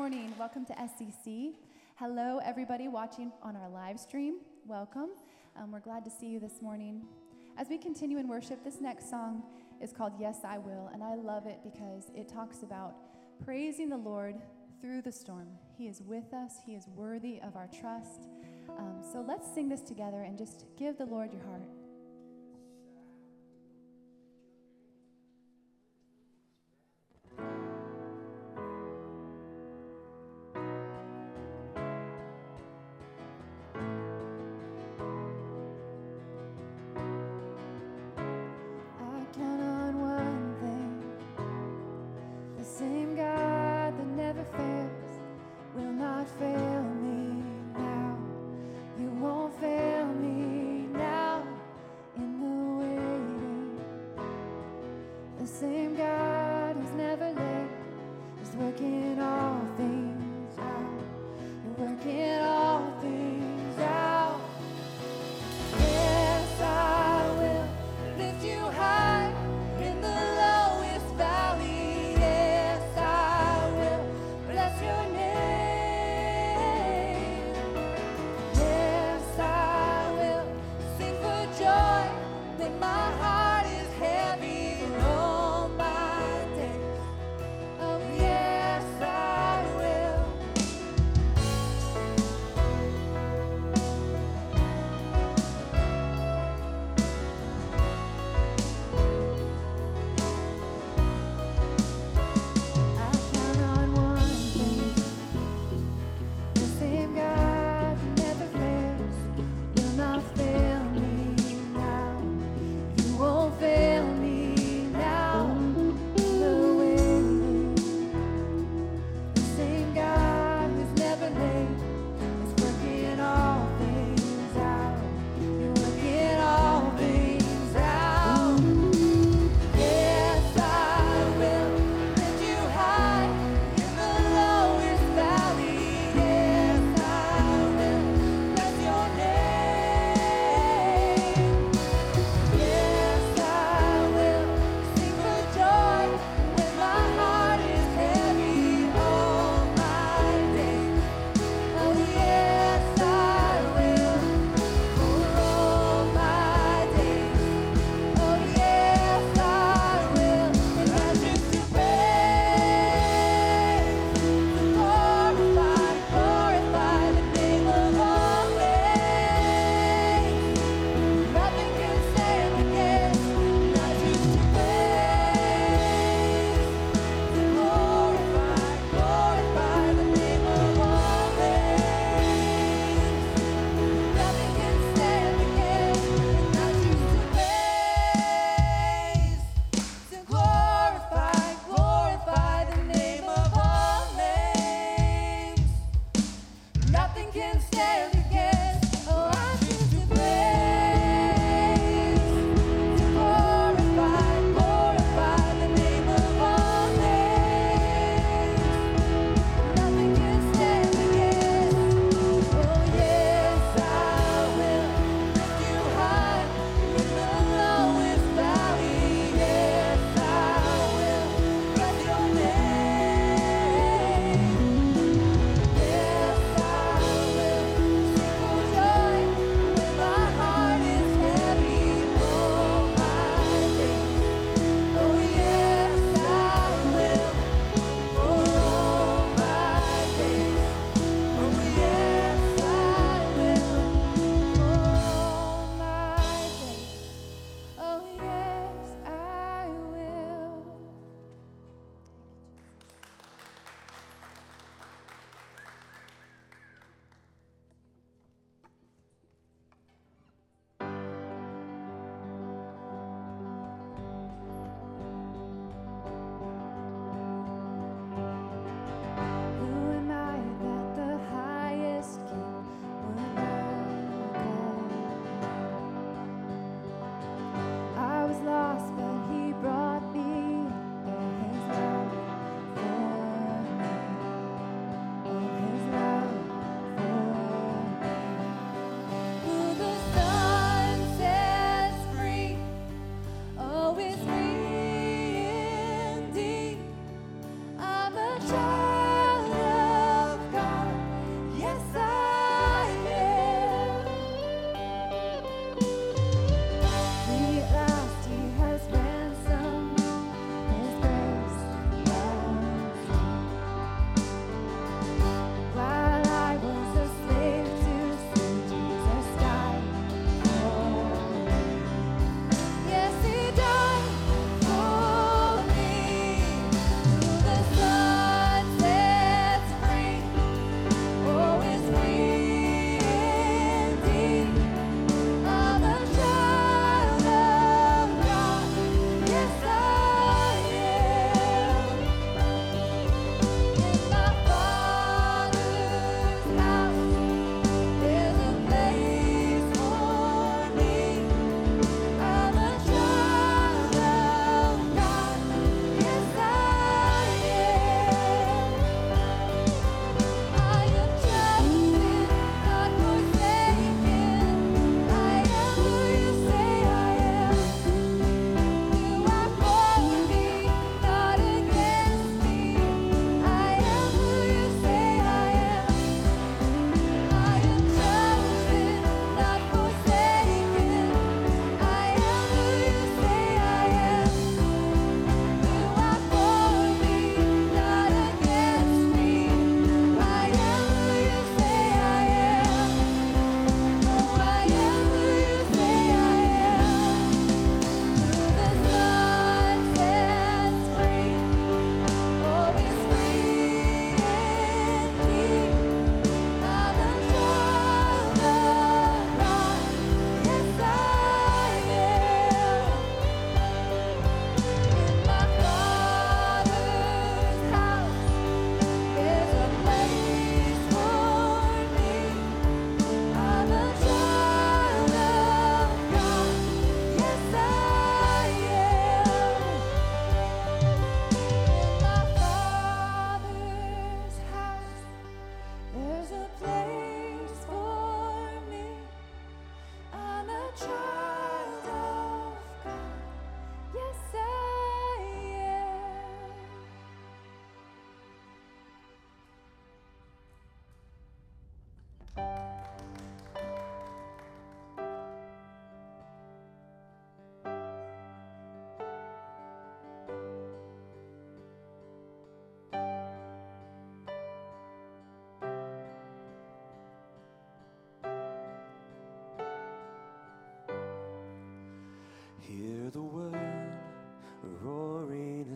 morning. Welcome to SCC. Hello, everybody watching on our live stream. Welcome. We're glad to see you this morning. As we continue in worship, this next song is called Yes, I Will, and I love it because it talks about praising the Lord through the storm. He is with us. He is worthy of our trust. So let's sing this together and just give the Lord your heart. Lift you high in the lowest valley. Yes, I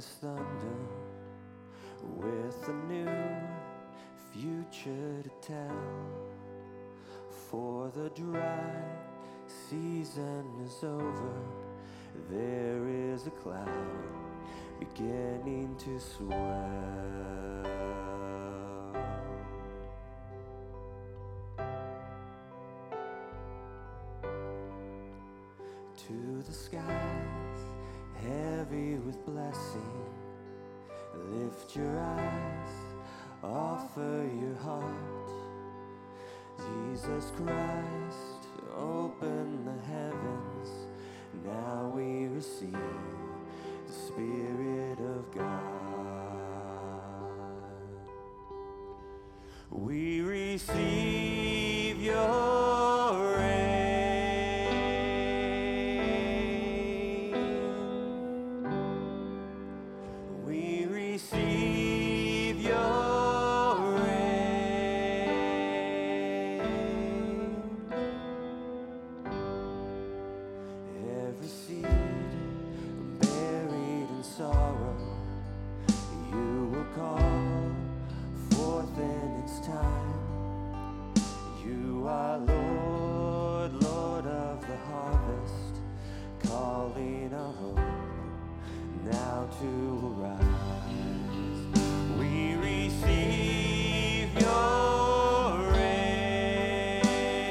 his thunder with a new future to tell. For the dry season is over, there is a cloud beginning to swell. To the skies, heavy with blessing, lift your eyes, offer your heart. Jesus Christ, open the heavens, now we receive the Spirit of God. We receive your reign. We receive your reign. Every seed buried in sorrow, you will call forth in its time. You are Lord, Lord of the harvest, calling our hope now to arise. We receive your reign.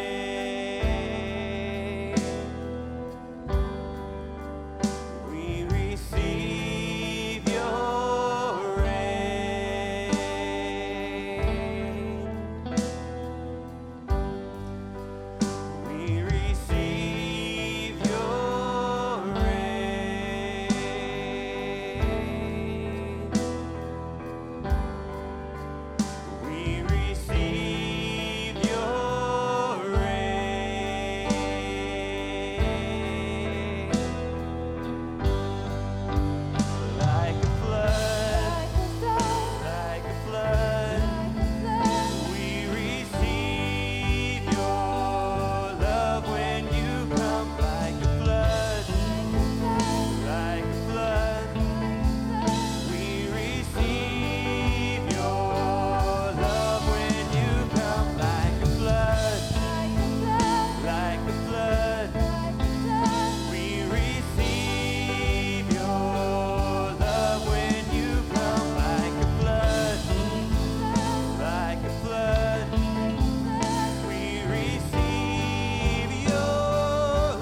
We receive your reign. We receive your reign. We receive your reign. Like a flood, like a flood, we receive your love when you come. Like a flood, like a flood, we receive your love when you come. Like a flood, like a flood, we receive your love when you come. Like a flood, like a flood, we receive your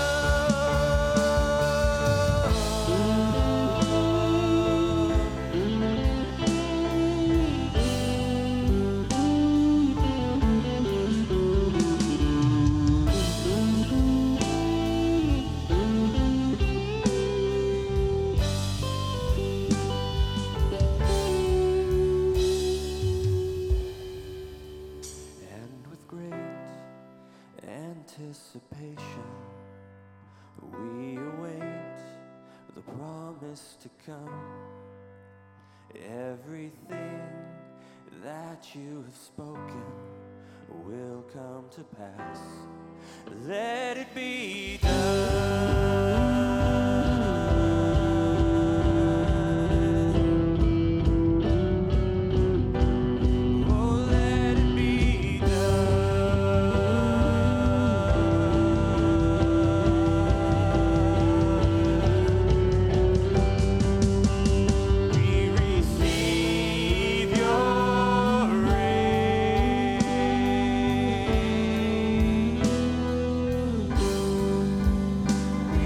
And with great anticipation, we await the promise to come. Everything that you have spoken will come to pass. Let it be done. Oh, let it be done. We receive your reign. We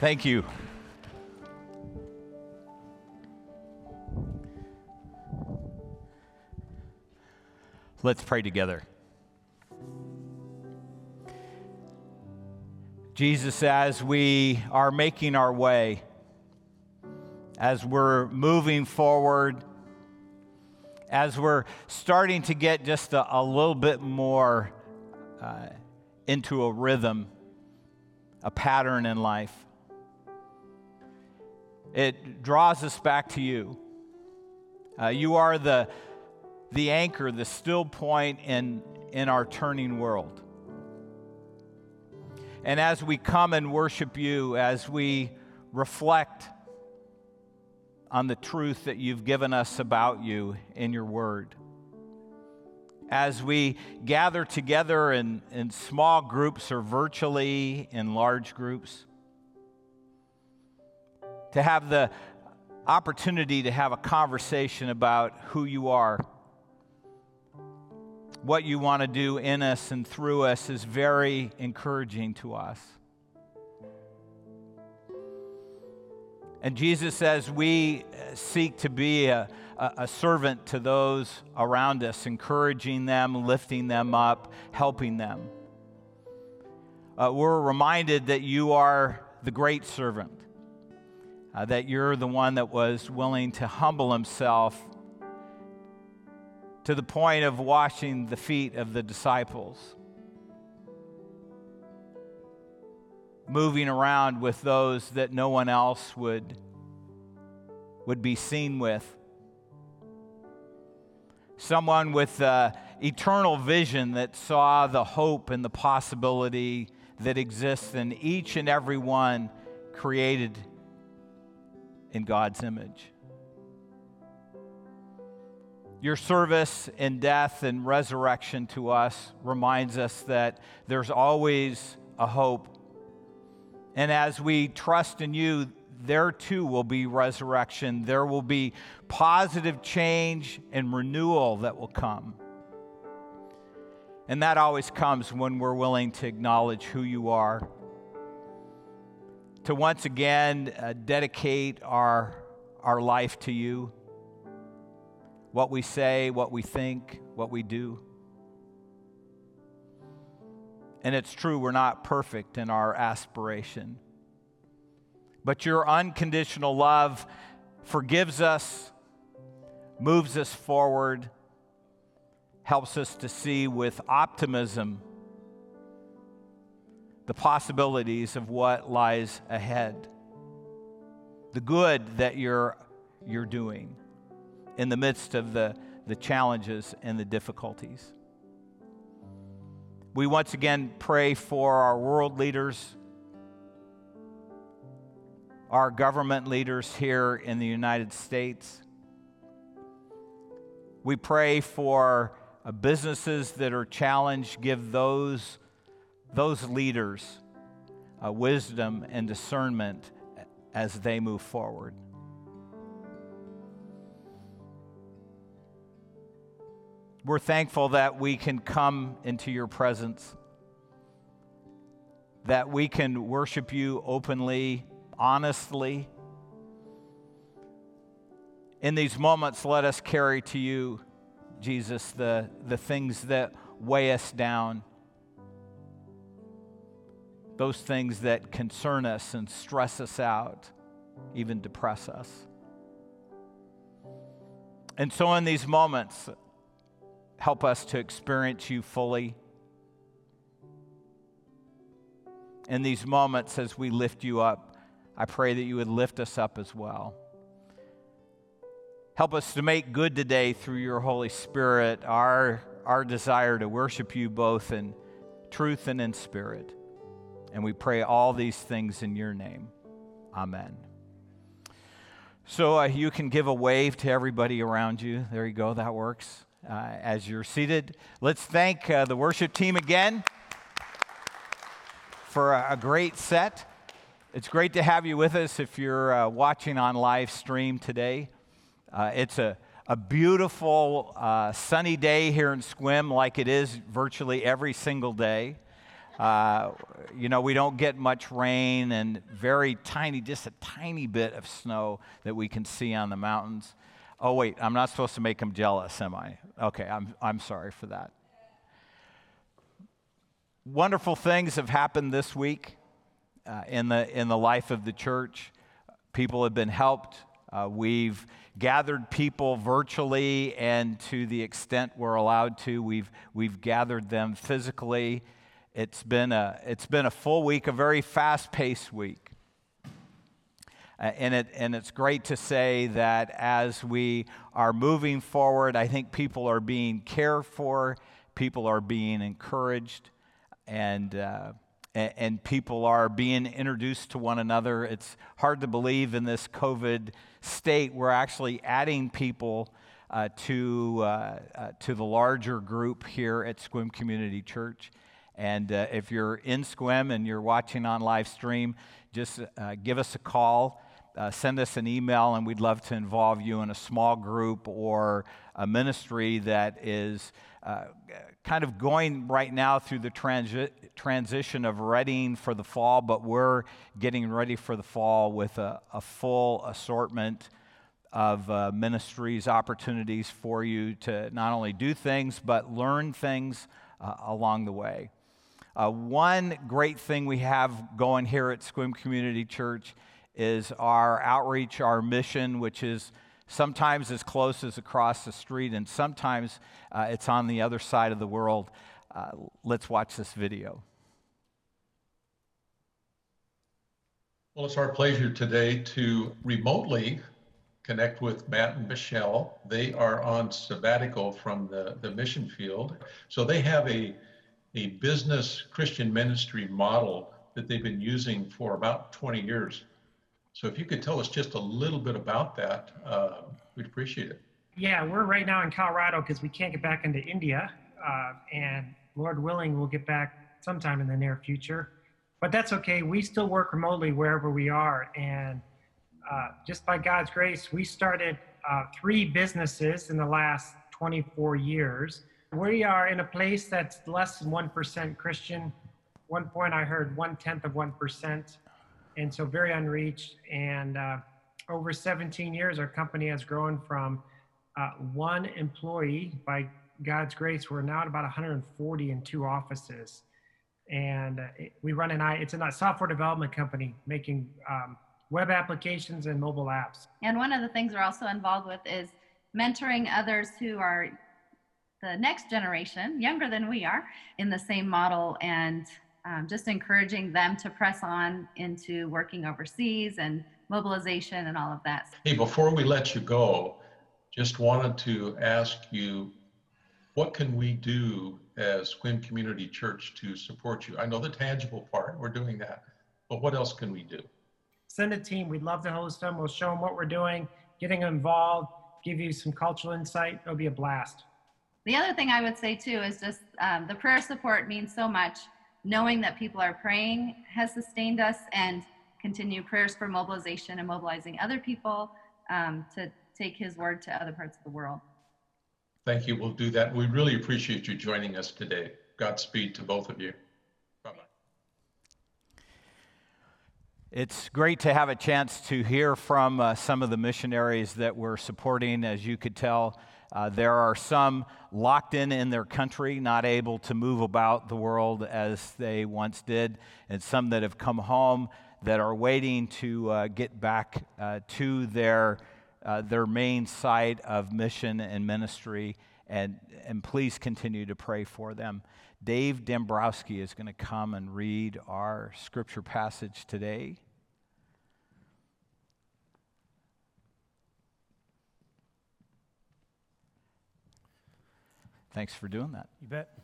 Thank you. Let's pray together. Jesus, as we are making our way, as we're moving forward, as we're starting to get just a little bit more into a rhythm, a pattern in life, it draws us back to you. You are the anchor, the still point in our turning world. And as we come and worship you, as we reflect on the truth that you've given us about you in your word, as we gather together in small groups or virtually in large groups, to have the opportunity to have a conversation about who you are, what you want to do in us and through us is very encouraging to us. And Jesus, as we seek to be a servant to those around us, encouraging them, lifting them up, helping them, we're reminded that you are the great servant, that you're the one that was willing to humble himself to the point of washing the feet of the disciples, moving around with those that no one else would be seen with. Someone with eternal vision that saw the hope and the possibility that exists in each and every one created in God's image. Your service in death and resurrection to us reminds us that there's always a hope. And as we trust in you, there too will be resurrection. There will be positive change and renewal that will come. And that always comes when we're willing to acknowledge who you are, to once again dedicate our life to you, what we say, what we think, what we do. And it's true, we're not perfect in our aspiration. But your unconditional love forgives us, moves us forward, helps us to see with optimism the possibilities of what lies ahead, the good that you're doing in the midst of the challenges and the difficulties. We once again pray for our world leaders, our government leaders here in the United States. We pray for businesses that are challenged. Give those leaders wisdom and discernment as they move forward. We're thankful that we can come into your presence, that we can worship you openly, honestly. In these moments, let us carry to you, Jesus, the things that weigh us down, those things that concern us and stress us out, even depress us. And so in these moments, help us to experience you fully. In these moments, as we lift you up, I pray that you would lift us up as well. Help us to make good today through your Holy Spirit our desire to worship you both in truth and in spirit. And we pray all these things in your name. Amen. So you can give a wave to everybody around you. There you go, that works. As you're seated, let's thank the worship team again for a great set. It's great to have you with us if you're watching on live stream today. It's a beautiful sunny day here in Sequim, like it is virtually every single day. We don't get much rain and very tiny, just a tiny bit of snow that we can see on the mountains. Oh, wait, I'm not supposed to make them jealous, am I? Okay, I'm sorry for that. Wonderful things have happened this week in the life of the church. People have been helped. We've gathered people virtually, and to the extent we're allowed to, we've gathered them physically. It's been a full week, a very fast-paced week. And it's great to say that as we are moving forward, I think people are being cared for, people are being encouraged, and people are being introduced to one another. It's hard to believe in this COVID state we're actually adding people to the larger group here at Sequim Community Church. And if you're in Sequim and you're watching on live stream, just give us a call. Send us an email, and we'd love to involve you in a small group or a ministry that is kind of going right now through the transition of readying for the fall, but we're getting ready for the fall with a full assortment of ministries, opportunities for you to not only do things, but learn things along the way. One great thing we have going here at Sequim Community Church is our outreach, our mission, which is sometimes as close as across the street, and sometimes it's on the other side of the world. Let's watch this video. Well, it's our pleasure today to remotely connect with Matt and Michelle. They are on sabbatical from the mission field. So they have a business Christian ministry model that they've been using for about 20 years. So if you could tell us just a little bit about that, we'd appreciate it. Yeah, we're right now in Colorado because we can't get back into India. And Lord willing, we'll get back sometime in the near future. But that's okay. We still work remotely wherever we are. And just by God's grace, we started 3 businesses in the last 24 years. We are in a place that's less than 1% Christian. One point I heard 1/10%. And so very unreached. And over 17 years, our company has grown from 1 employee. By God's grace, we're now at about 140 in 2 offices. And we run it's a software development company making web applications and mobile apps. And one of the things we're also involved with is mentoring others who are the next generation, younger than we are, in the same model, and just encouraging them to press on into working overseas and mobilization and all of that. Hey, before we let you go, just wanted to ask you, what can we do as Sequim Community Church to support you? I know the tangible part, we're doing that, but what else can we do? Send a team. We'd love to host them. We'll show them what we're doing, getting them involved, give you some cultural insight. It'll be a blast. The other thing I would say too is just the prayer support means so much. Knowing that people are praying has sustained us, and continue prayers for mobilization and mobilizing other people to take his word to other parts of the world. Thank you. We'll do that. We really appreciate you joining us today. Godspeed to both of you. Bye-bye. It's great to have a chance to hear from some of the missionaries that we're supporting. As you could tell, there are some locked in their country, not able to move about the world as they once did, and some that have come home that are waiting to get back to their main site of mission and ministry, and please continue to pray for them. Dave Dombrowski is going to come and read our scripture passage today. Thanks for doing that. You bet.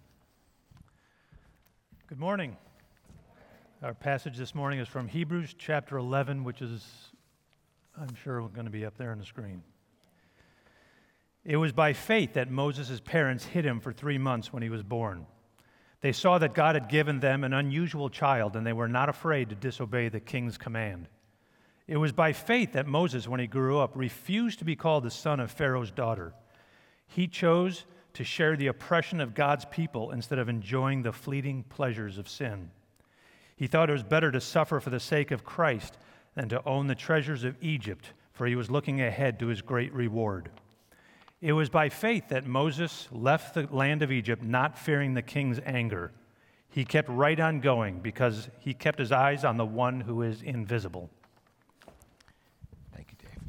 Good morning. Our passage this morning is from Hebrews chapter 11, which is, I'm sure, going to be up there on the screen. It was by faith that Moses' parents hid him for 3 months when he was born. They saw that God had given them an unusual child, and they were not afraid to disobey the king's command. It was by faith that Moses, when he grew up, refused to be called the son of Pharaoh's daughter. He chose to share the oppression of God's people instead of enjoying the fleeting pleasures of sin. He thought it was better to suffer for the sake of Christ than to own the treasures of Egypt, for he was looking ahead to his great reward. It was by faith that Moses left the land of Egypt, not fearing the king's anger. He kept right on going because he kept his eyes on the one who is invisible. Thank you, Dave.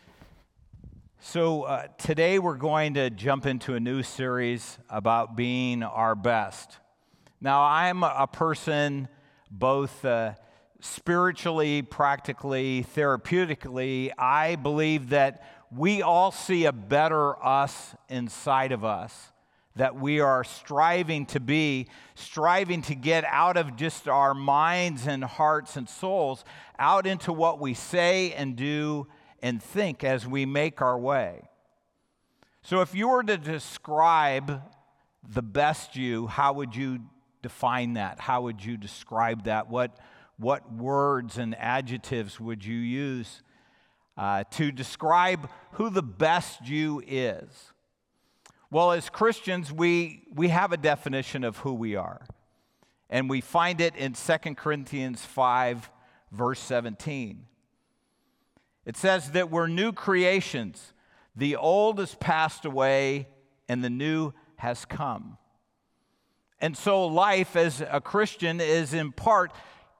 So today we're going to jump into a new series about being our best. Now, I'm a person both spiritually, practically, therapeutically. I believe that we all see a better us inside of us, that we are striving to get out of just our minds and hearts and souls, out into what we say and do and think as we make our way. So if you were to describe the best you, how would you define that? How would you describe that? What words and adjectives would you use to describe who the best you is? Well, as Christians, we have a definition of who we are. And we find it in 2 Corinthians 5, verse 17. It says that we're new creations. The old has passed away and the new has come. And so life as a Christian is in part,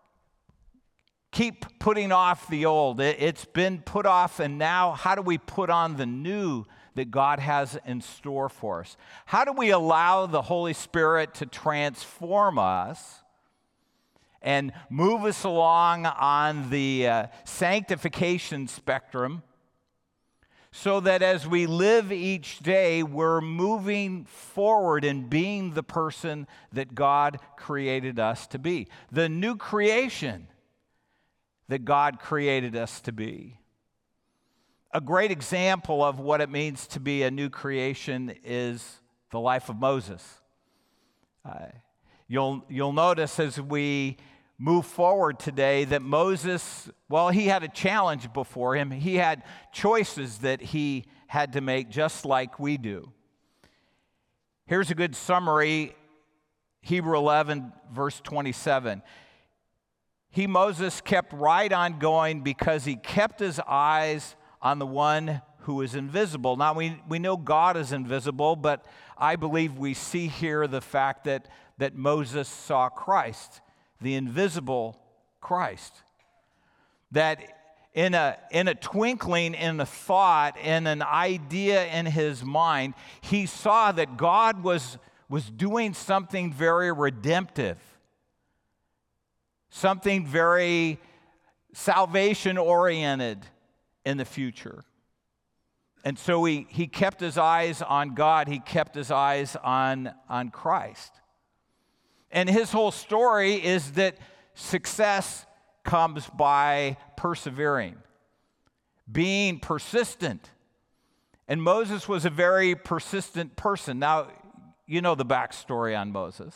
keep putting off the old. It's been put off, and now how do we put on the new that God has in store for us? How do we allow the Holy Spirit to transform us and move us along on the sanctification spectrum so that as we live each day, we're moving forward and being the person that God created us to be, the new creation that God created us to be. A great example of what it means to be a new creation is the life of Moses. You'll notice as we move forward today that Moses, well, he had a challenge before him. He had choices that he had to make just like we do. Here's a good summary, Hebrews 11, verse 27. Moses, kept right on going because he kept his eyes on the one who is invisible. Now, we know God is invisible, but I believe we see here the fact that Moses saw Christ, the invisible Christ. That in a twinkling, in a thought, in an idea in his mind, he saw that God was doing something very redemptive, something very salvation-oriented in the future. And so he kept his eyes on God. He kept his eyes on Christ. And his whole story is that success comes by persevering, being persistent. And Moses was a very persistent person. Now, you know the backstory on Moses.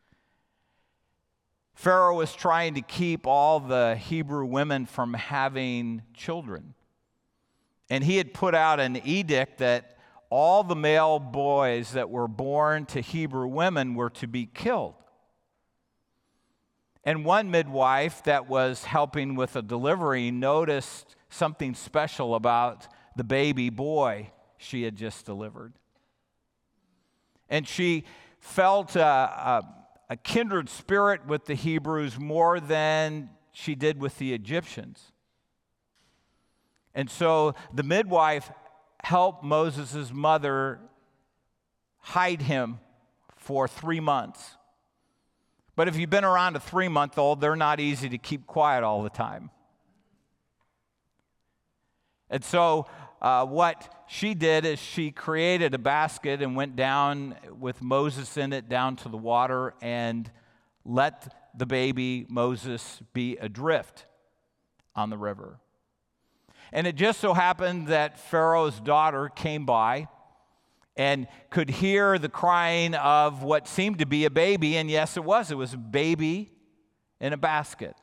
Pharaoh was trying to keep all the Hebrew women from having children. And he had put out an edict that all the male boys that were born to Hebrew women were to be killed. And one midwife that was helping with a delivery noticed something special about the baby boy she had just delivered. And she felt a kindred spirit with the Hebrews more than she did with the Egyptians. And so the midwife helped Moses' mother hide him for 3 months. But if you've been around a 3-month-old, they're not easy to keep quiet all the time. And so what she did is she created a basket and went down with Moses in it down to the water and let the baby Moses be adrift on the river. And it just so happened that Pharaoh's daughter came by and could hear the crying of what seemed to be a baby, and yes, it was a baby in a basket.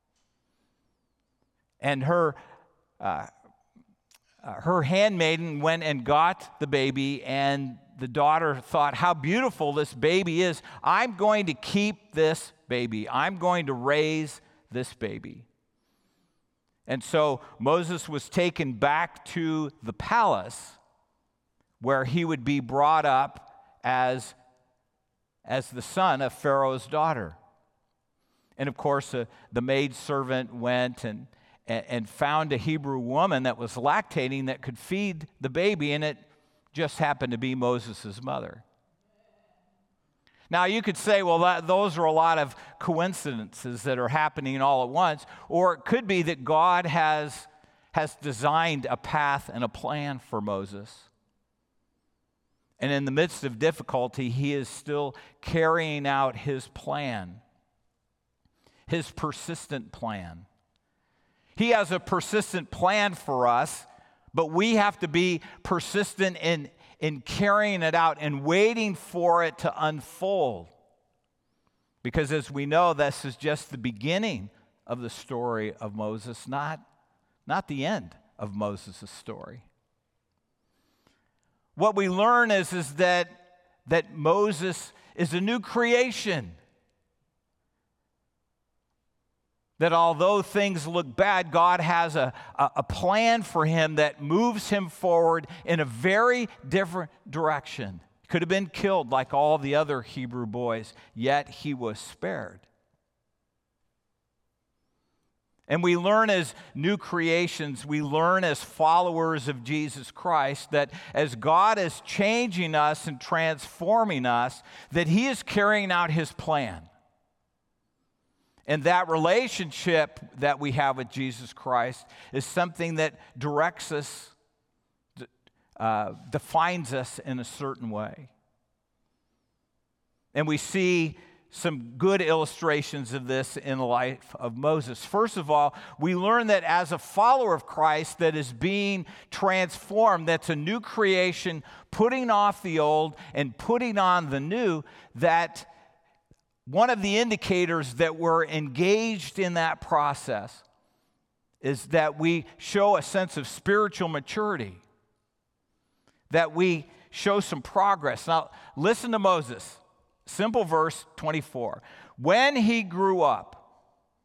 And her handmaiden went and got the baby, and the daughter thought, how beautiful this baby is. I'm going to keep this baby. I'm going to raise this baby. And so Moses was taken back to the palace where he would be brought up as the son of Pharaoh's daughter. And of course, the maidservant went and found a Hebrew woman that was lactating that could feed the baby, and it just happened to be Moses' mother. Now, you could say, well, those are a lot of coincidences that are happening all at once, or it could be that God has designed a path and a plan for Moses. And in the midst of difficulty, he is still carrying out his plan, his persistent plan. He has a persistent plan for us, but we have to be persistent in carrying it out and waiting for it to unfold. Because as we know, this is just the beginning of the story of Moses, not the end of Moses' story. What we learn is that Moses is a new creation. That although things look bad, God has a plan for him that moves him forward in a very different direction. He could have been killed like all the other Hebrew boys, yet he was spared. And we learn as new creations, we learn as followers of Jesus Christ that as God is changing us and transforming us, that he is carrying out his plan. And that relationship that we have with Jesus Christ is something that directs us, defines us in a certain way. And we see some good illustrations of this in the life of Moses. First of all, we learn that as a follower of Christ that is being transformed, that's a new creation, putting off the old and putting on the new, that one of the indicators that we're engaged in that process is that we show a sense of spiritual maturity, that we show some progress. Now, listen to Moses. Simple verse 24. When he grew up.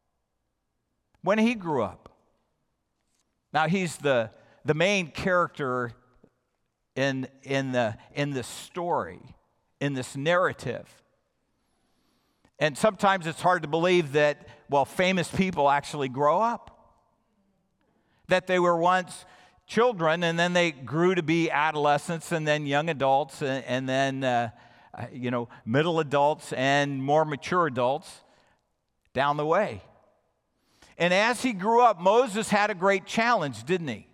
Now, he's the main character in this story, in this narrative. And sometimes it's hard to believe that, famous people actually grow up. That they were once children, and then they grew to be adolescents, and then young adults, and then, middle adults, and more mature adults down the way. And as he grew up, Moses had a great challenge, didn't he?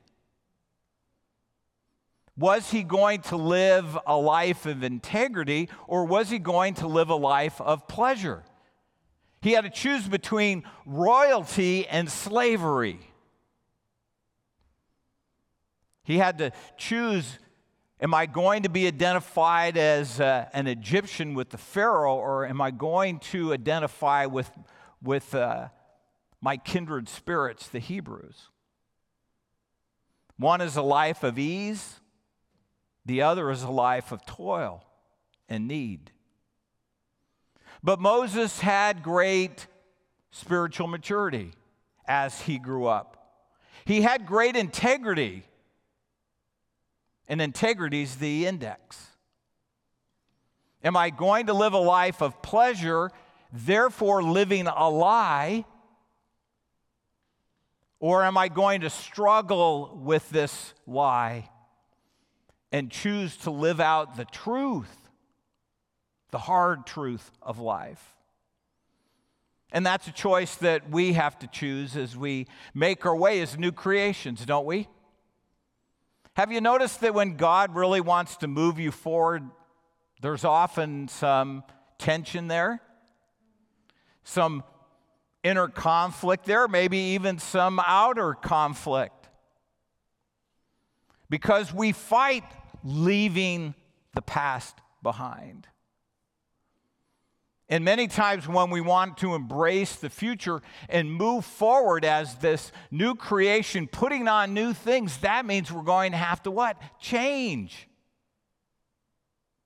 Was he going to live a life of integrity, or was he going to live a life of pleasure? He had to choose between royalty and slavery. He had to choose, am I going to be identified as an Egyptian with the Pharaoh, or am I going to identify with my kindred spirits, the Hebrews? One is a life of ease. The other is a life of toil and need. But Moses had great spiritual maturity as he grew up. He had great integrity, and integrity is the index. Am I going to live a life of pleasure, therefore living a lie, or am I going to struggle with this lie and choose to live out the truth, the hard truth of life? And that's a choice that we have to choose as we make our way as new creations, don't we? Have you noticed that when God really wants to move you forward, there's often some tension there, some inner conflict there, maybe even some outer conflict? Because we fight leaving the past behind. And many times when we want to embrace the future and move forward as this new creation, putting on new things, that means we're going to have to what? Change.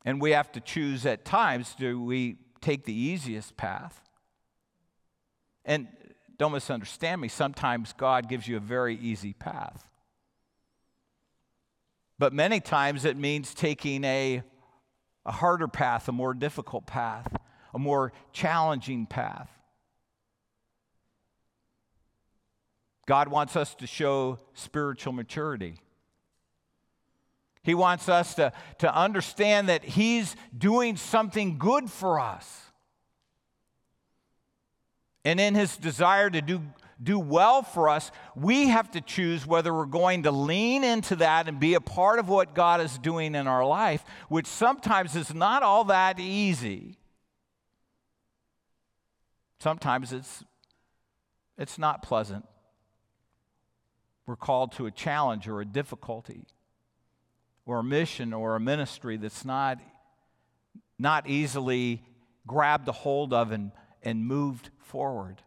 And we have to choose at times, do we take the easiest path? And don't misunderstand me, sometimes God gives you a very easy path. But many times it means taking a harder path, a more difficult path, a more challenging path. God wants us to show spiritual maturity. He wants us to understand that He's doing something good for us. And in His desire to do well for us, we have to choose whether we're going to lean into that and be a part of what God is doing in our life, which sometimes is not all that easy. Sometimes it's not pleasant. We're called to a challenge or a difficulty or a mission or a ministry that's not easily grabbed a hold of and moved forward.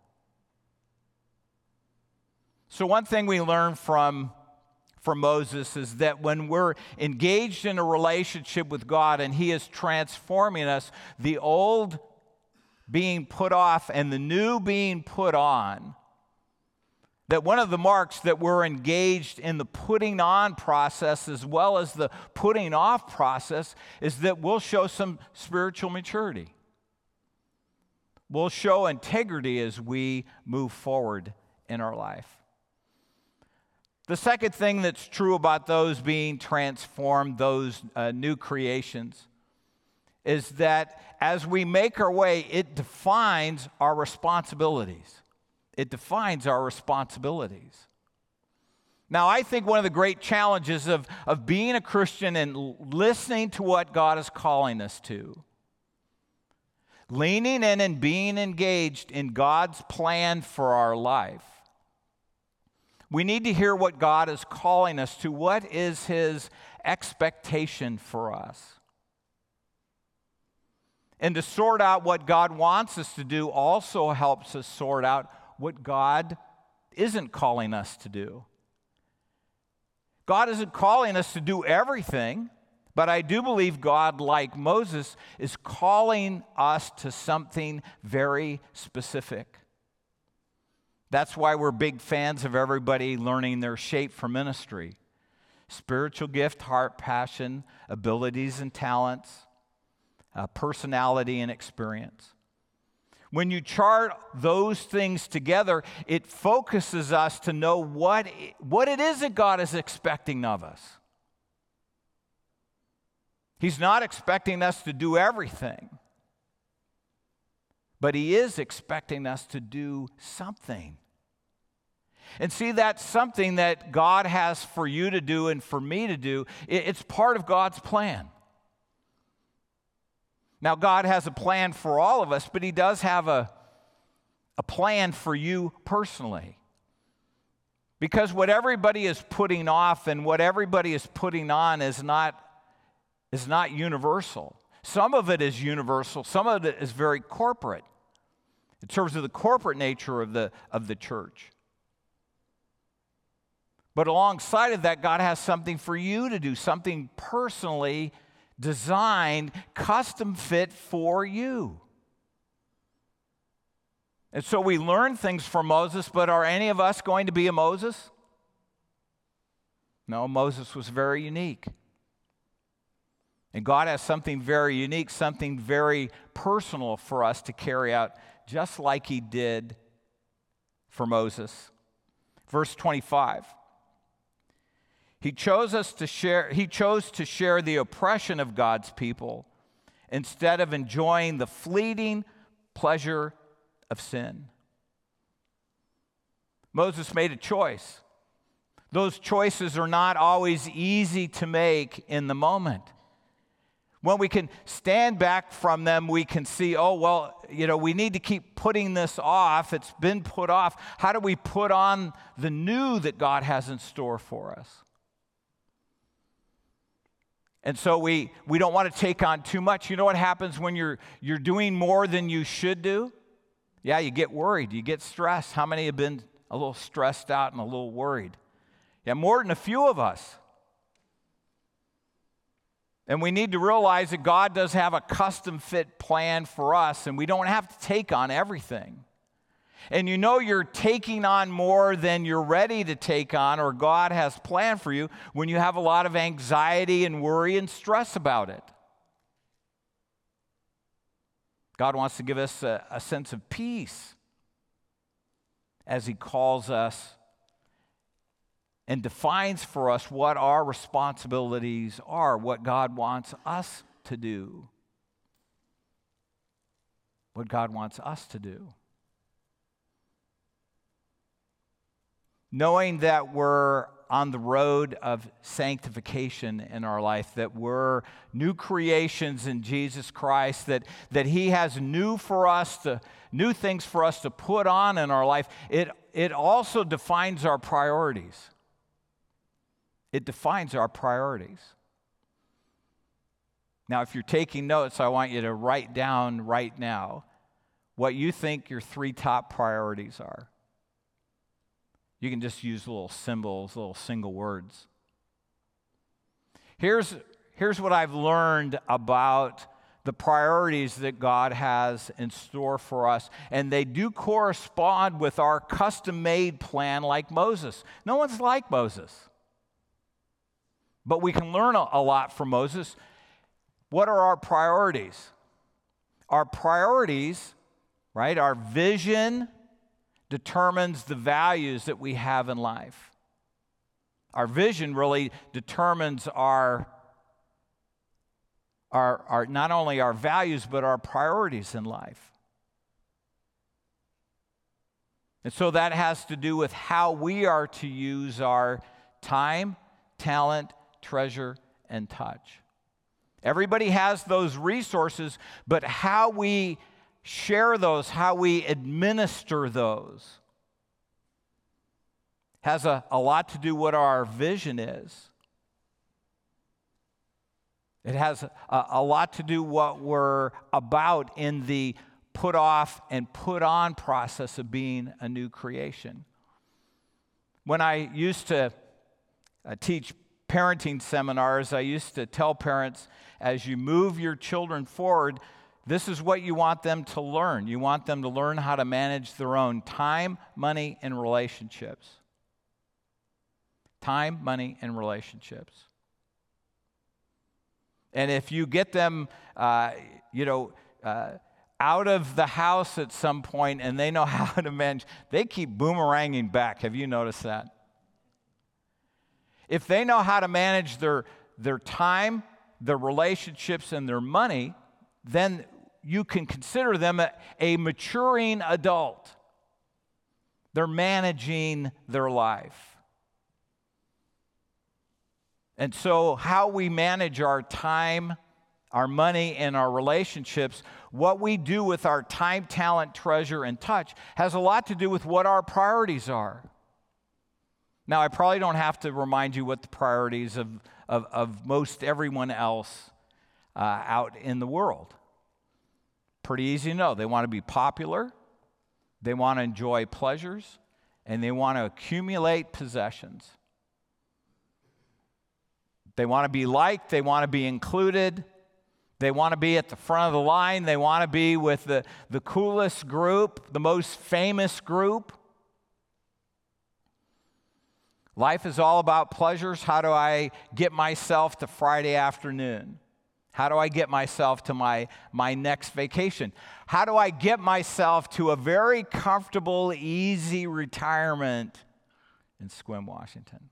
So one thing we learn from Moses is that when we're engaged in a relationship with God and He is transforming us, the old being put off and the new being put on, that one of the marks that we're engaged in the putting on process as well as the putting off process is that we'll show some spiritual maturity. We'll show integrity as we move forward in our life. The second thing that's true about those being transformed, those new creations, is that as we make our way, it defines our responsibilities. It defines our responsibilities. Now, I think one of the great challenges of being a Christian and listening to what God is calling us to, leaning in and being engaged in God's plan for our life, we need to hear what God is calling us to. What is His expectation for us? And to sort out what God wants us to do also helps us sort out what God isn't calling us to do. God isn't calling us to do everything, but I do believe God, like Moses, is calling us to something very specific. That's why we're big fans of everybody learning their shape for ministry. Spiritual gift, heart, passion, abilities and talents, personality and experience. When you chart those things together, it focuses us to know what it is that God is expecting of us. He's not expecting us to do everything, but He is expecting us to do something. And see, that's something that God has for you to do and for me to do. It's part of God's plan. Now, God has a plan for all of us, but He does have a plan for you personally. Because what everybody is putting off and what everybody is putting on is not universal. Some of it is universal. Some of it is very corporate in terms of the corporate nature of the church. But alongside of that, God has something for you to do, something personally designed, custom fit for you. And so we learn things from Moses, but are any of us going to be a Moses? No, Moses was very unique. And God has something very unique, something very personal for us to carry out, just like He did for Moses. Verse 25. He chose to share the oppression of God's people instead of enjoying the fleeting pleasure of sin. Moses made a choice. Those choices are not always easy to make in the moment. When we can stand back from them, we can see, we need to keep putting this off. It's been put off. How do we put on the new that God has in store for us? And so we don't want to take on too much. You know what happens when you're doing more than you should do? Yeah, you get worried. You get stressed. How many have been a little stressed out and a little worried? Yeah, more than a few of us. And we need to realize that God does have a custom fit plan for us, and we don't have to take on everything. And you know you're taking on more than you're ready to take on, or God has planned for you, when you have a lot of anxiety and worry and stress about it. God wants to give us a sense of peace as He calls us and defines for us what our responsibilities are, what God wants us to do. What God wants us to do. Knowing that we're on the road of sanctification in our life, that we're new creations in Jesus Christ, that He has new things for us to put on in our life, it also defines our priorities. It defines our priorities. Now, if you're taking notes, I want you to write down right now what you think your 3 top priorities are. You can just use little symbols, little single words. Here's what I've learned about the priorities that God has in store for us, and they do correspond with our custom-made plan like Moses. No one's like Moses. But we can learn a lot from Moses. What are our priorities? Our priorities, right, our vision determines the values that we have in life. Our vision really determines our not only our values, but our priorities in life. And so that has to do with how we are to use our time, talent, treasure, and touch. Everybody has those resources, but how we share those, how we administer those, has a lot to do with what our vision is. It has a lot to do what we're about in the put off and put on process of being a new creation. When I used to teach parenting seminars, I used to tell parents, as you move your children forward, this is what you want them to learn. You want them to learn how to manage their own time, money, and relationships. Time, money, and relationships. And if you get them, out of the house at some point and they know how to manage, they keep boomeranging back. Have you noticed that? If they know how to manage their time, their relationships, and their money, then you can consider them a maturing adult. They're managing their life. And so how we manage our time, our money, and our relationships, what we do with our time, talent, treasure, and touch has a lot to do with what our priorities are. Now, I probably don't have to remind you what the priorities of most everyone else out in the world. Pretty easy to know. They want to be popular, they want to enjoy pleasures, and they want to accumulate possessions. They want to be liked, they want to be included, they want to be at the front of the line, they want to be with the coolest group, the most famous group. Life is all about pleasures. How do I get myself to Friday afternoon? How do I get myself to my next vacation? How do I get myself to a very comfortable, easy retirement in Sequim, Washington?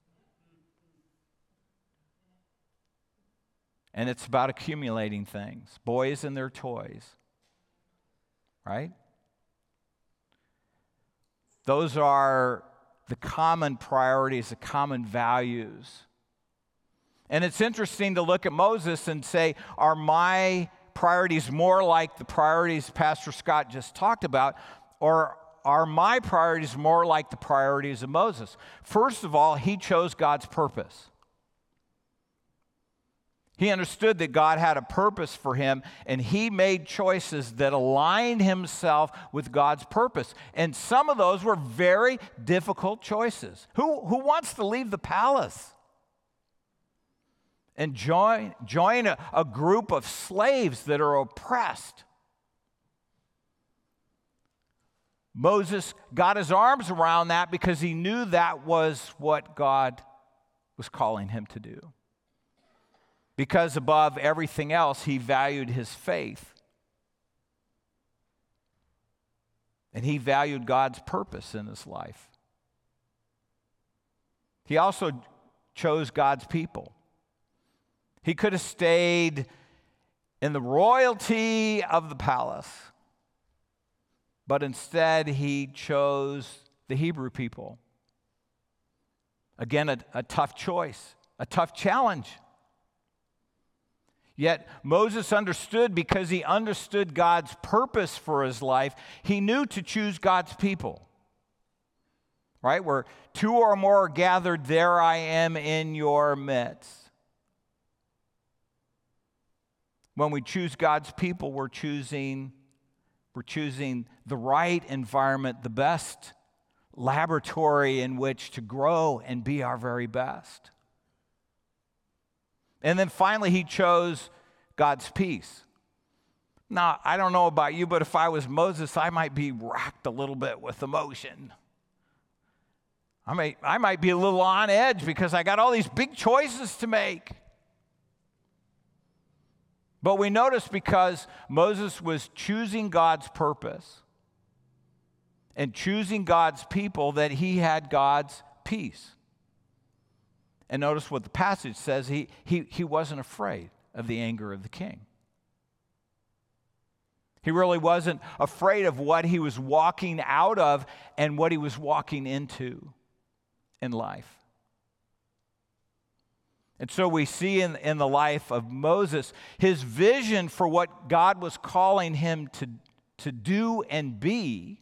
And it's about accumulating things, boys and their toys, right? Those are the common priorities, the common values. And it's interesting to look at Moses and say, are my priorities more like the priorities Pastor Scott just talked about, or are my priorities more like the priorities of Moses? First of all, he chose God's purpose. He understood that God had a purpose for him, and he made choices that aligned himself with God's purpose. And some of those were very difficult choices. Who wants to leave the palace and join a group of slaves that are oppressed. Moses got his arms around that because he knew that was what God was calling him to do. Because above everything else, he valued his faith. And he valued God's purpose in his life. He also chose God's people. He could have stayed in the royalty of the palace, but instead he chose the Hebrew people. Again, a tough choice, a tough challenge. Yet Moses understood, because he understood God's purpose for his life, he knew to choose God's people. Right? Where two or more are gathered, there I am in your midst. When we choose God's people, we're choosing the right environment, the best laboratory in which to grow and be our very best. And then finally, he chose God's peace. Now, I don't know about you, but if I was Moses, I might be racked a little bit with emotion. I might be a little on edge because I got all these big choices to make. But we notice, because Moses was choosing God's purpose and choosing God's people, that he had God's peace. And notice what the passage says. He wasn't afraid of the anger of the king. He really wasn't afraid of what he was walking out of and what he was walking into in life. And so we see in the life of Moses, his vision for what God was calling him to do and be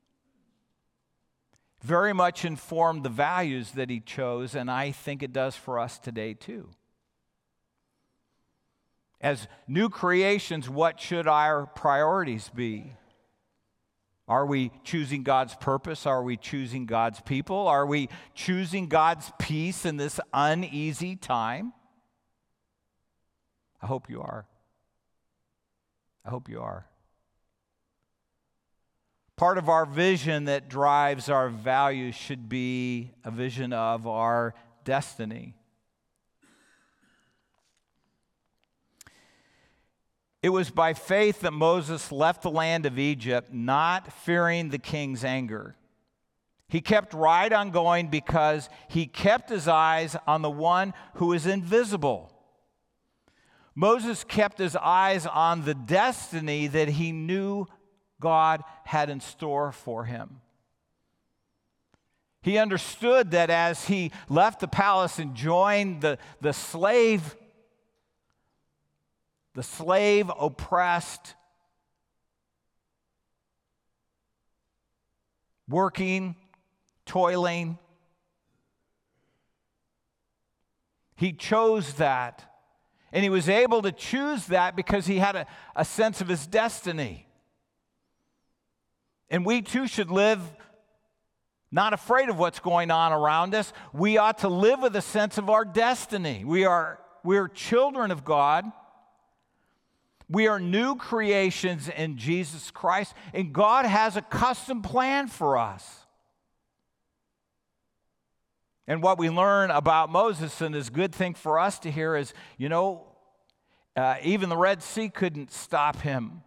very much informed the values that he chose, and I think it does for us today too. As new creations, what should our priorities be? Are we choosing God's purpose? Are we choosing God's people? Are we choosing God's peace in this uneasy time? I hope you are. I hope you are. Part of our vision that drives our values should be a vision of our destiny. It was by faith that Moses left the land of Egypt, not fearing the king's anger. He kept right on going because he kept his eyes on the one who is invisible. Moses kept his eyes on the destiny that he knew God had in store for him. He understood that as he left the palace and joined the slave oppressed, working, toiling, he chose that. And he was able to choose that because he had a sense of his destiny. And we too should live not afraid of what's going on around us. We ought to live with a sense of our destiny. We are children of God. We are new creations in Jesus Christ, and God has a custom plan for us. And what we learn about Moses, and is a good thing for us to hear, is, even the Red Sea couldn't stop him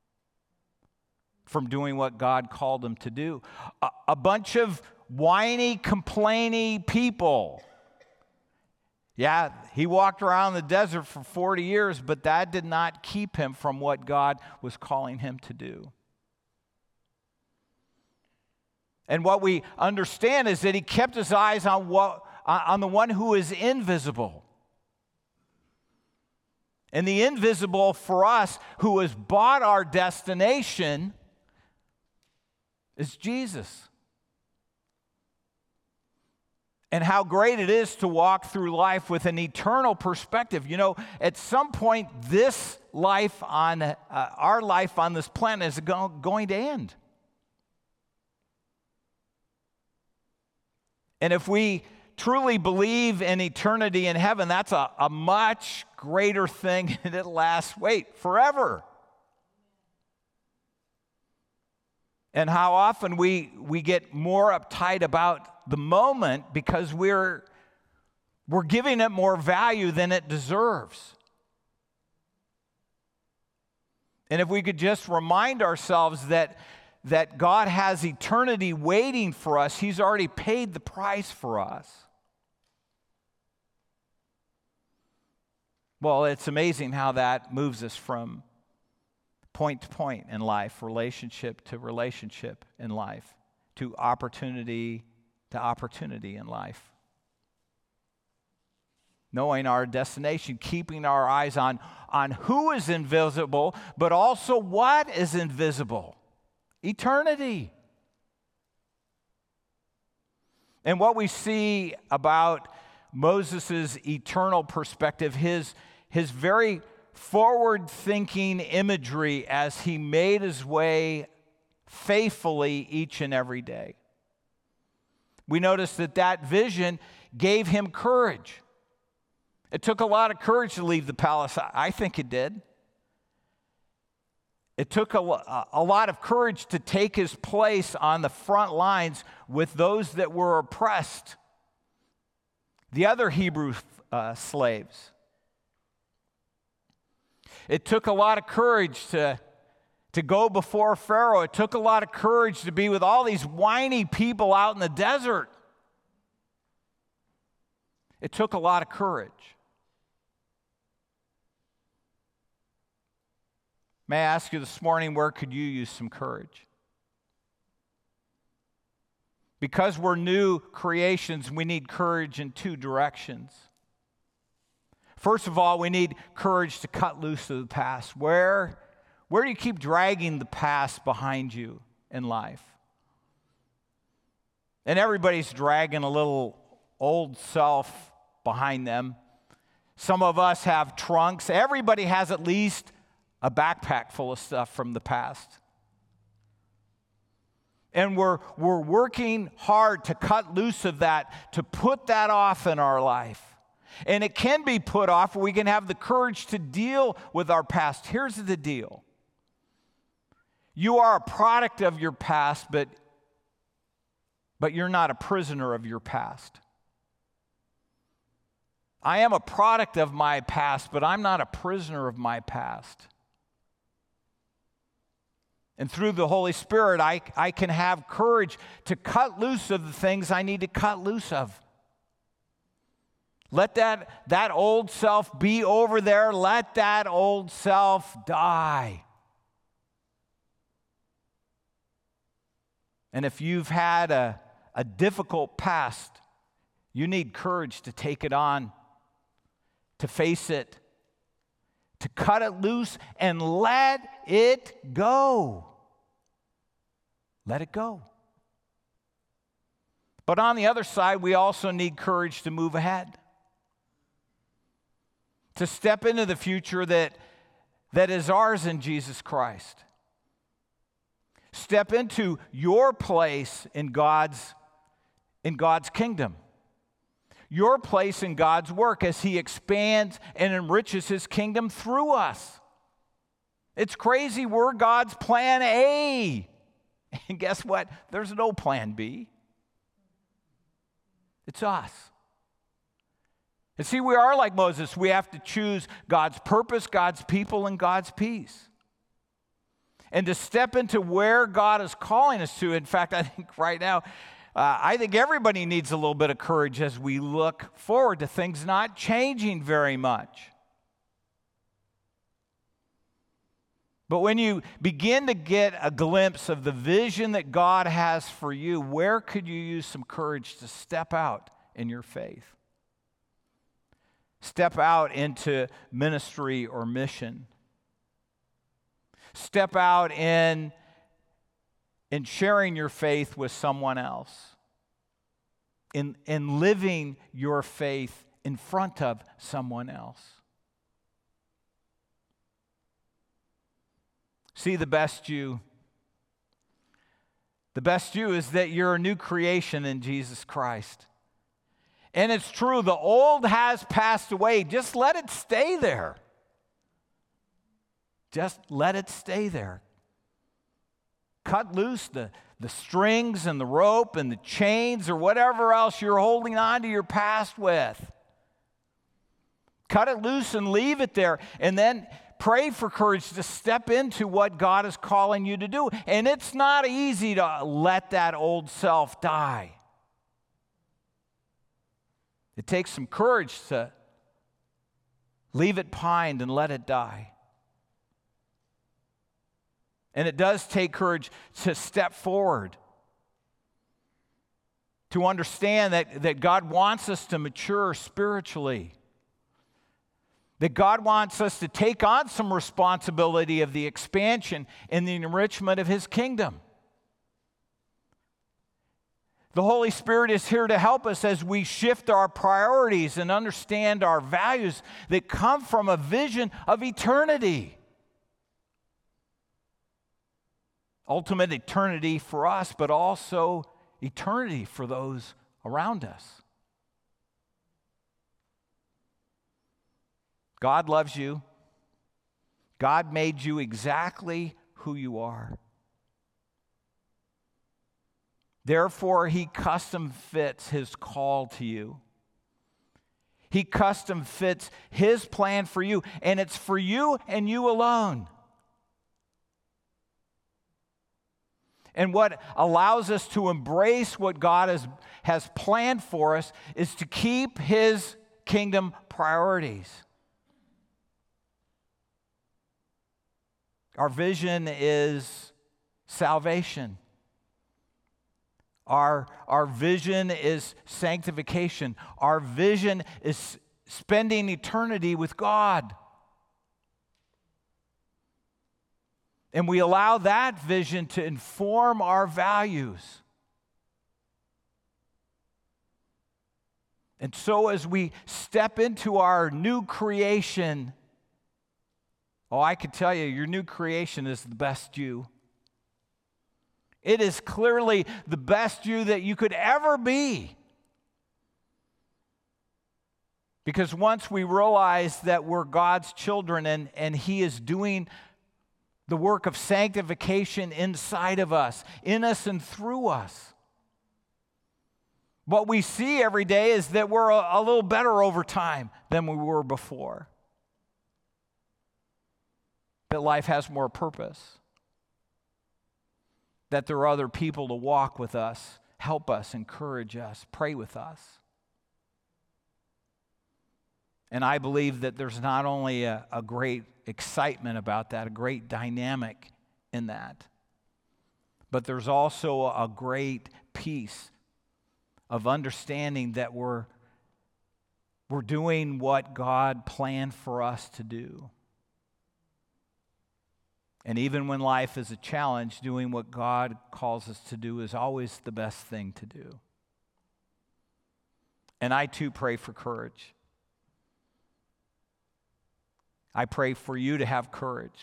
from doing what God called him to do. A bunch of whiny, complaining people. Yeah, he walked around the desert for 40 years, but that did not keep him from what God was calling him to do. And what we understand is that he kept his eyes on the one who is invisible. And the invisible for us, who has bought our destination, is Jesus. And how great it is to walk through life with an eternal perspective. At some point, this life our life on this planet is going to end. And if we truly believe in eternity in heaven, that's a much greater thing, and it lasts, forever. And how often we get more uptight about the moment because we're giving it more value than it deserves. And if we could just remind ourselves that God has eternity waiting for us, He's already paid the price for us. Well, it's amazing how that moves us from point to point in life, relationship to relationship in life, to opportunity in life. Knowing our destination, keeping our eyes on who is invisible, but also what is invisible. Eternity. And what we see about Moses' eternal perspective, his very forward-thinking imagery as he made his way faithfully each and every day. We notice that vision gave him courage. It took a lot of courage to leave the palace. I think it did. It took a lot of courage to take his place on the front lines with those that were oppressed, the other Hebrew slaves. It took a lot of courage to go before Pharaoh. It took a lot of courage to be with all these whiny people out in the desert. It took a lot of courage. May I ask you this morning, where could you use some courage? Because we're new creations, we need courage in two directions. First of all, we need courage to cut loose of the past. Where do you keep dragging the past behind you in life? And everybody's dragging a little old self behind them. Some of us have trunks. Everybody has at least a backpack full of stuff from the past. And we're working hard to cut loose of that, to put that off in our life. And it can be put off, or we can have the courage to deal with our past. Here's the deal. You are a product of your past, but you're not a prisoner of your past. I am a product of my past, but I'm not a prisoner of my past. And through the Holy Spirit, I can have courage to cut loose of the things I need to cut loose of. Let that old self be over there. Let that old self die. And if you've had a difficult past, you need courage to take it on, to face it, to cut it loose and let it go. Let it go. But on the other side, we also need courage to move ahead, to step into the future that is ours in Jesus Christ. Step into your place in God's kingdom. Your place in God's work as He expands and enriches His kingdom through us. It's crazy. We're God's plan A. And guess what? There's no plan B. It's us. And see, we are like Moses. We have to choose God's purpose, God's people, and God's peace. And to step into where God is calling us to. In fact, I think right now, I think everybody needs a little bit of courage as we look forward to things not changing very much. But when you begin to get a glimpse of the vision that God has for you, where could you use some courage to step out in your faith? Step out into ministry or mission. Step out in sharing your faith with someone else. In living your faith in front of someone else. See, the best you is that you're a new creation in Jesus Christ. And it's true, the old has passed away. Just let it stay there. Just let it stay there. Cut loose the strings and the rope and the chains or whatever else you're holding on to your past with. Cut it loose and leave it there. And then pray for courage to step into what God is calling you to do. And it's not easy to let that old self die. It takes some courage to leave it pined and let it die. And it does take courage to step forward, to understand that God wants us to mature spiritually, that God wants us to take on some responsibility of the expansion and the enrichment of His kingdom. The Holy Spirit is here to help us as we shift our priorities and understand our values that come from a vision of eternity. Ultimate eternity for us, but also eternity for those around us. God loves you. God made you exactly who you are. Therefore, He custom fits His call to you. He custom fits His plan for you, and it's for you and you alone. And what allows us to embrace what God has planned for us is to keep His kingdom priorities. Our vision is salvation. Our vision is sanctification. Our vision is spending eternity with God. And we allow that vision to inform our values. And so as we step into our new creation, I can tell you, your new creation is the best you. It is clearly the best you that you could ever be. Because once we realize that we're God's children and He is doing the work of sanctification inside of us, in us and through us, what we see every day is that we're a little better over time than we were before. That life has more purpose. That there are other people to walk with us, help us, encourage us, pray with us. And I believe that there's not only a great excitement about that, a great dynamic in that, but there's also a great peace of understanding that we're doing what God planned for us to do. And even when life is a challenge, doing what God calls us to do is always the best thing to do. And I too pray for courage. I pray for you to have courage.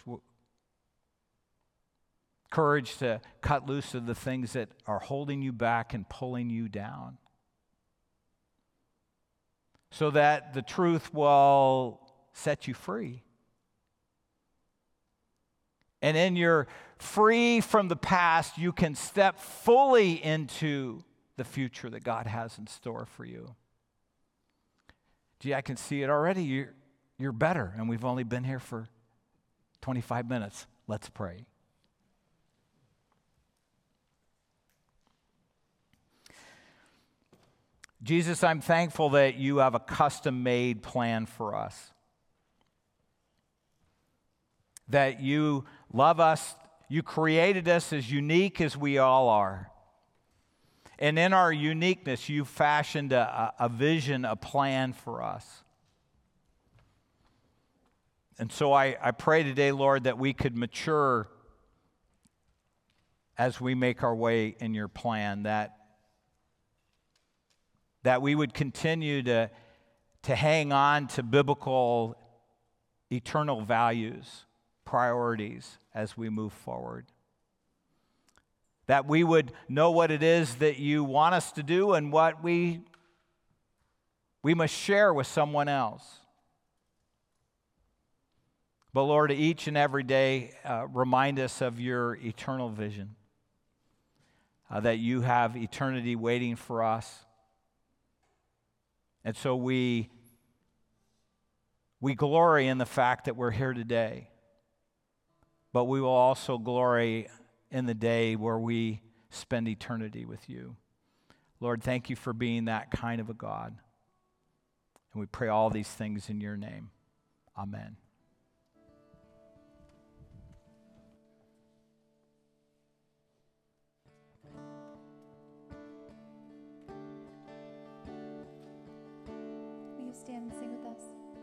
Courage to cut loose of the things that are holding you back and pulling you down. So that the truth will set you free. And in your free from the past, you can step fully into the future that God has in store for you. Gee, I can see it already. You're better, and we've only been here for 25 minutes. Let's pray. Jesus, I'm thankful that you have a custom-made plan for us. That you love us, you created us as unique as we all are. And in our uniqueness, you fashioned a vision, a plan for us. And so I pray today, Lord, that we could mature as we make our way in your plan, that we would continue to hang on to biblical, eternal values, priorities as we move forward. That we would know what it is that you want us to do and what we We must share with someone else. But Lord, each and every day, remind us of your eternal vision, that you have eternity waiting for us. And so we glory in the fact that we're here today, but we will also glory in the day where we spend eternity with you. Lord, thank you for being that kind of a God. And we pray all these things in your name. Amen. Will you stand and sing with us?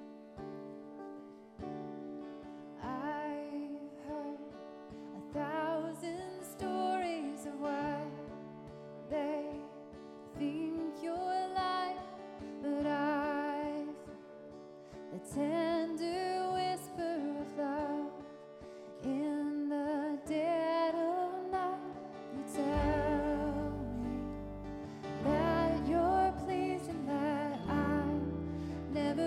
I've heard 1,000 stories of what they think you're like, but I've heard the tender whisper of love in the dead of night. You tell me that you're pleased and that I'm never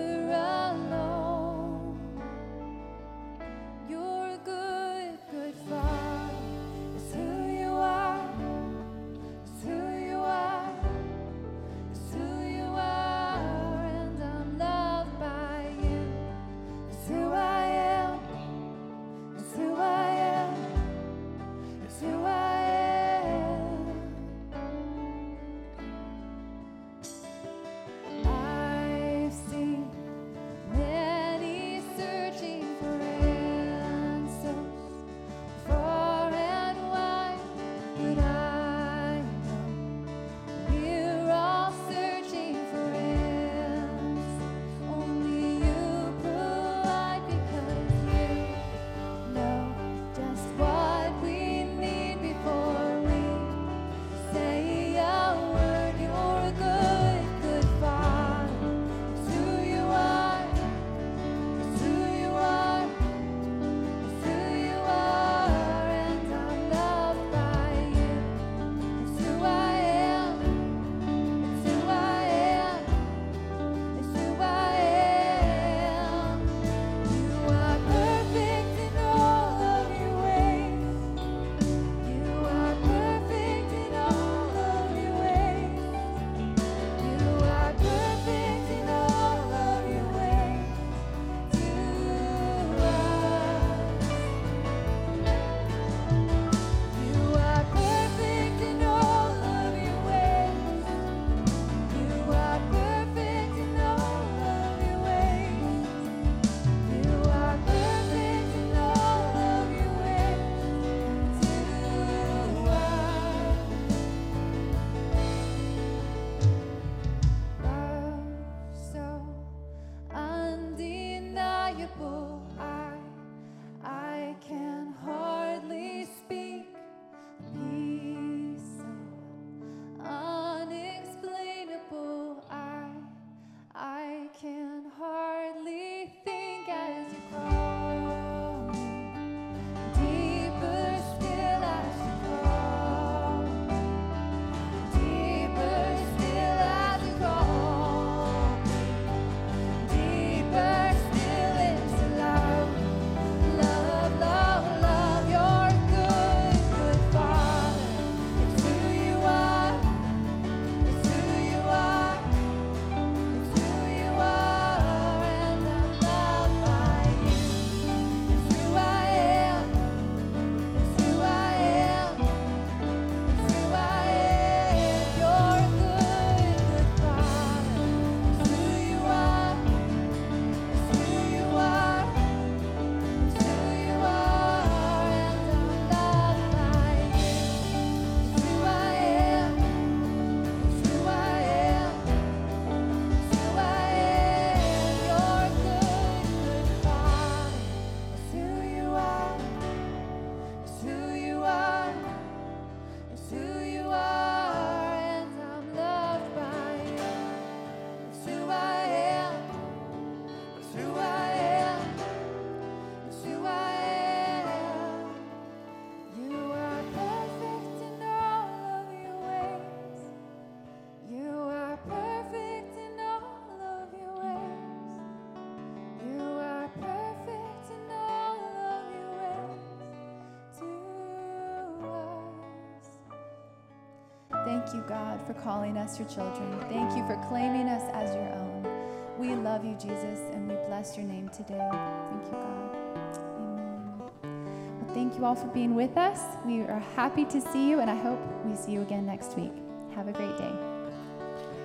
Thank you, God, for calling us your children. Thank you for claiming us as your own. We love you, Jesus, and we bless your name today. Thank you, God. Amen. Well, thank you all for being with us. We are happy to see you, and I hope we see you again next week. Have a great day.